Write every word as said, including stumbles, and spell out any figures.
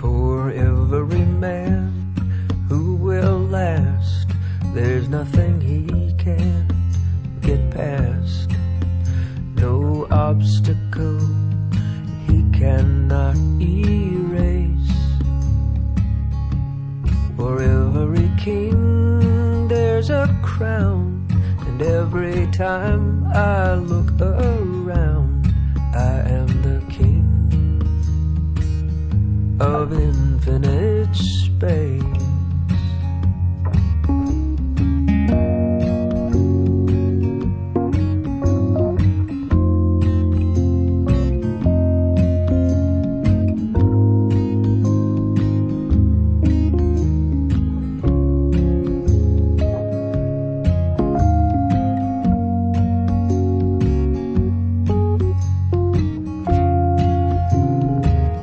For every man who will last, there's nothing he can't get past. No obstacle he cannot erase. For every king there's a crown, and every time I look around, I am the king of infinite space.